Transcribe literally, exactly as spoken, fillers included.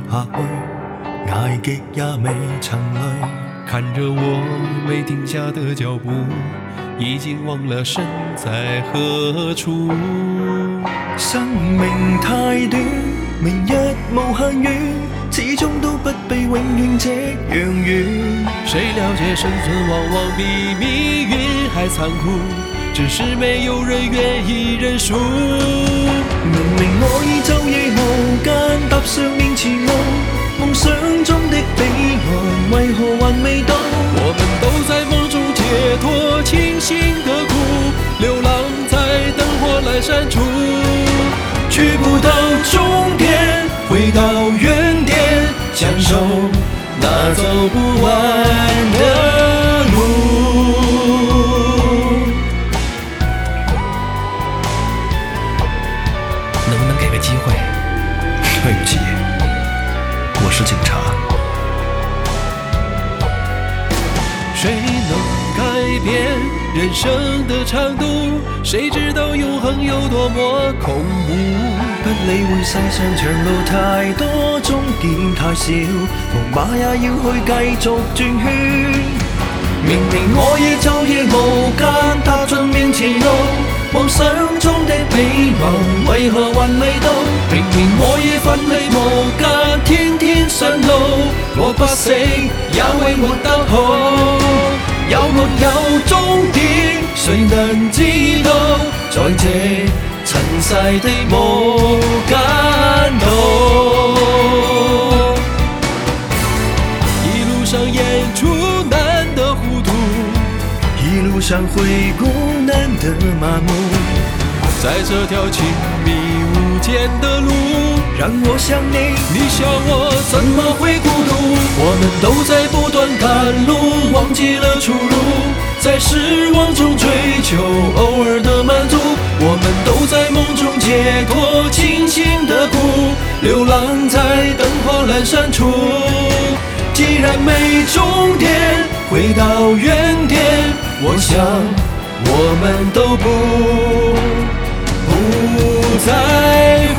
下去，捱極也未曾累。 看着我没停下的脚步，已經忘了身在何處。 生命太短，明日無限遠，始終都不比永遠這樣遠。 誰了解生存往往比命運還殘酷，只是沒有人願意認輸。 明明我已晝夜無間踏上面前路，夢想中的彼岸為何還未到？ 我們都在夢中解脫清醒的苦，流浪在燈火闌珊處， 去不到終點，回到原點，享受那走不完的路。 能不能給個機會？ 對不起，我是警察。 誰能改變人生的長度？誰知道永恆有多麼恐怖？ 不理會世上長路太多，終點太少，無馬也要去繼續轉圈。明明我已晝夜無間踏進面前路，夢想中的彼岸為何還未到？明明我已奮力無間，天天上路，我不死也會活得好。有沒有終點？誰能知道？在這塵世的無間道， 一路上演出難得糊塗， 一路上回顧難得麻木。 在這條親密無間的路， 讓我想你， 你想我，怎麼會孤獨？ 我們都在不斷趕路，忘記了出路，在失望中追求偶爾的滿足。我們都在夢中解脫清醒的苦，流浪在燈火闌珊處。既然沒終點，回到原點，我想我們都不不再